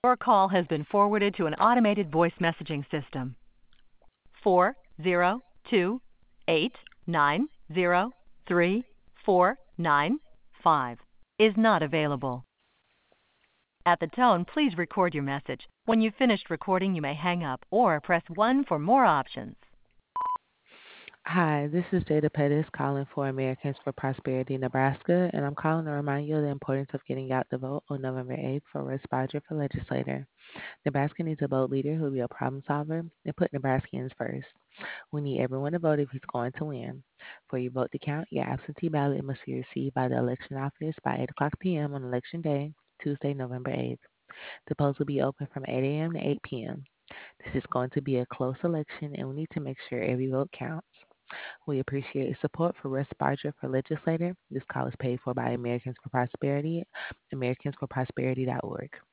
Your call has been forwarded to an automated voice messaging system. 402-890-3495 is not available. At the tone, please record your message. When you've finished recording, you may hang up or press 1 for more options. Hi, this is Jada Pettis calling for Americans for Prosperity Nebraska, and I'm calling to remind you of the importance of getting out the vote on November 8th for Russ Bodger for legislator. Nebraska needs a vote leader who will be a problem solver and put Nebraskans first. We need everyone to vote if he's going to win. For your vote to count, your absentee ballot must be received by the election office by 8 o'clock p.m. on Election Day, Tuesday, November 8th. The polls will be open from 8 a.m. to 8 p.m. This is going to be a close election, and we need to make sure every vote counts. We appreciate your support for Russ Barger for legislator. This call is paid for by Americans for Prosperity, americansforprosperity.org.